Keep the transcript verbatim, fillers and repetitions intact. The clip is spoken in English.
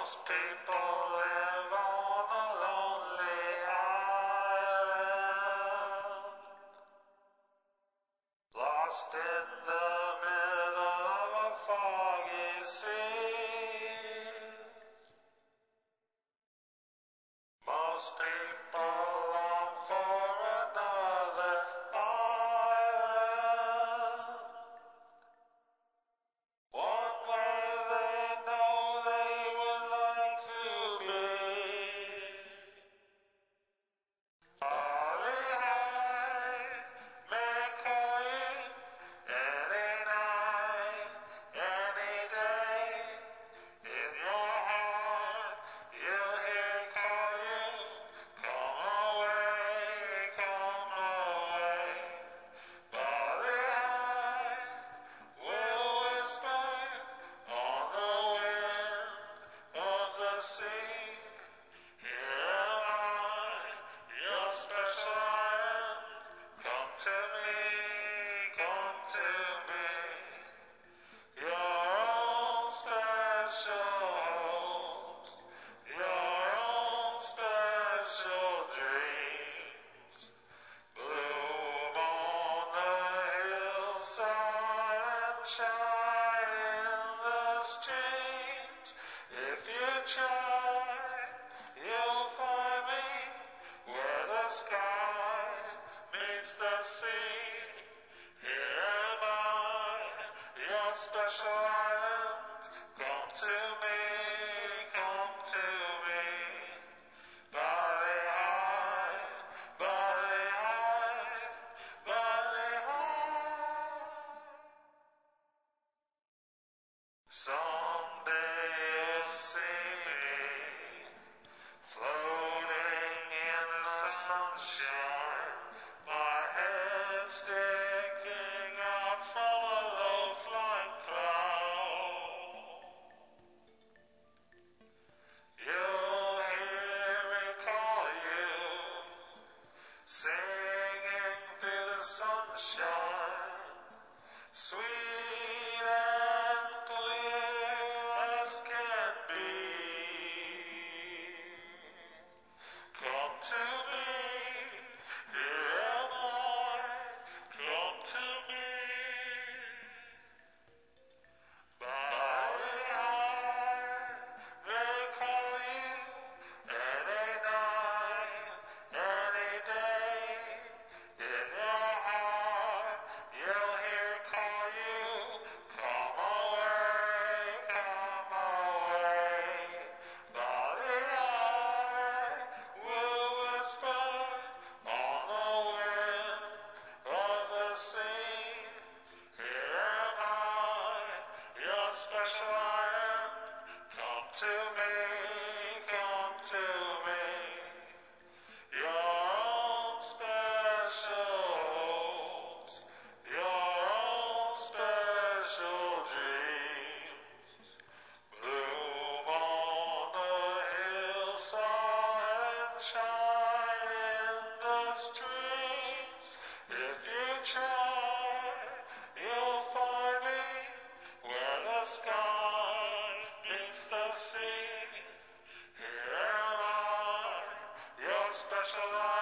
Most people live on a lonely island, lost in the middle of a foggy sea. Most people long for another island, one where they know they would like to be. Holly high may call you any night, any day. In your heart, you'll hear it call you. Come away, come away. Holly high will whisper on the wind of the sea. Here am I, your special island. Come to me, come to me. Your own special hopes, your own special dreams. Bloom on the hillside and shine in the streams. If you try, you'll find me where the sky meets the sea. Here am I, your special island. Come to me, come to me. Bali high, Bali high, Bali high. Someday you'll see me floating in the sunshine, my head sticking out from a low-flying cloud. You'll hear me call you, singing through the sunshine, sweet and clear as can be. Come to me, here am I, come to me. Bali high may call you any night, any day. In your heart, you'll hear it call you. Come away, come away. Bali high will whisper on the wind of the sea. Here am I, your special island. Come to me, come to me. Your own special hopes, your own special dreams. Bloom on the hillside and shine in the streams. If you try, you'll find me where the sky meets the sea. Here am I, your special island.